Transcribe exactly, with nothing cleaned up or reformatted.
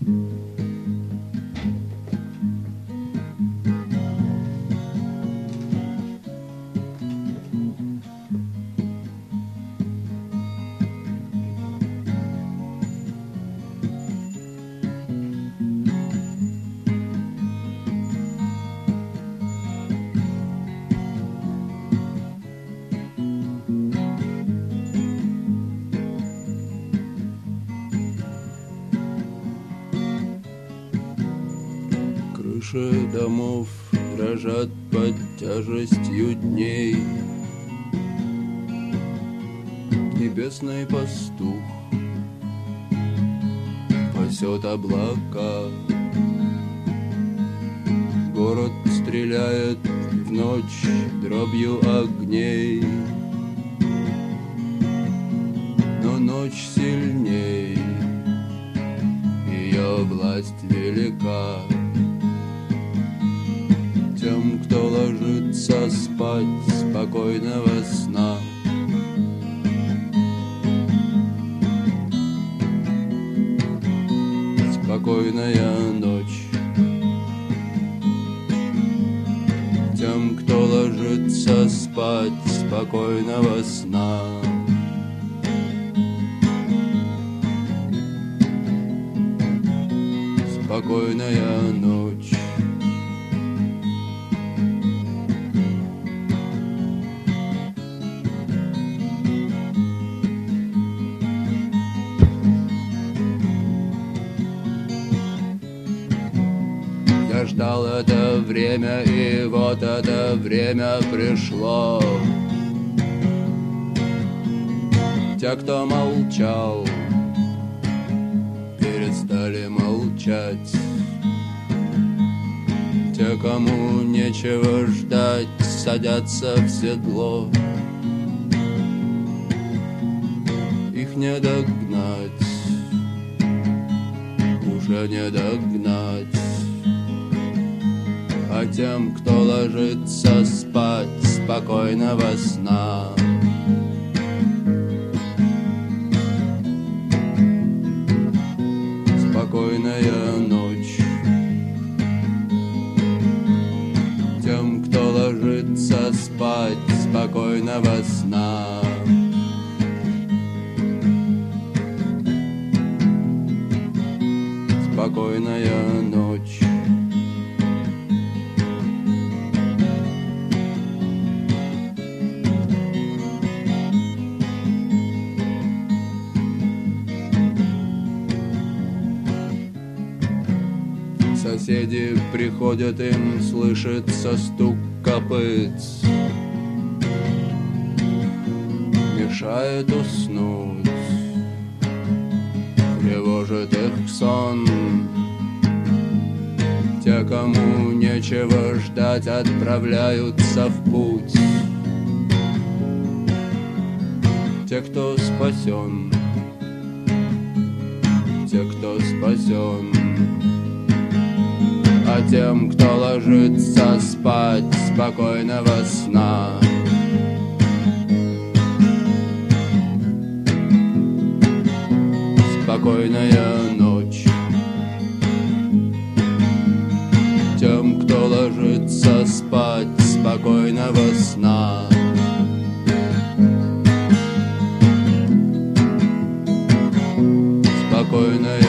Крыши домов дрожат под тяжестью дней. Небесный пастух пасет облака. Город стреляет в ночь дробью огней, но ночь сильней, ее власть велика. Тем, кто ложится спать спокойного сна, спокойная ночь. Тем, кто ложится спать спокойного сна. Спокойная ночь. Я ждал это время, и вот это время пришло. Те, кто молчал, перестали молчать. Те, кому нечего ждать, садятся в седло. Их не догнать, уже не догнать. А тем, кто ложится спать спокойного сна, спокойная ночь. Тем, кто ложится спать спокойного сна. Спокойная ночь. Соседи приходят, им слышится стук копыт, мешает уснуть, тревожит их сон. Те, кому нечего ждать, отправляются в путь. Те, кто спасен, те, кто спасен. А тем, кто ложится спать спокойного сна, спокойная ночь. Тем, кто ложится спать спокойного сна. Спокойная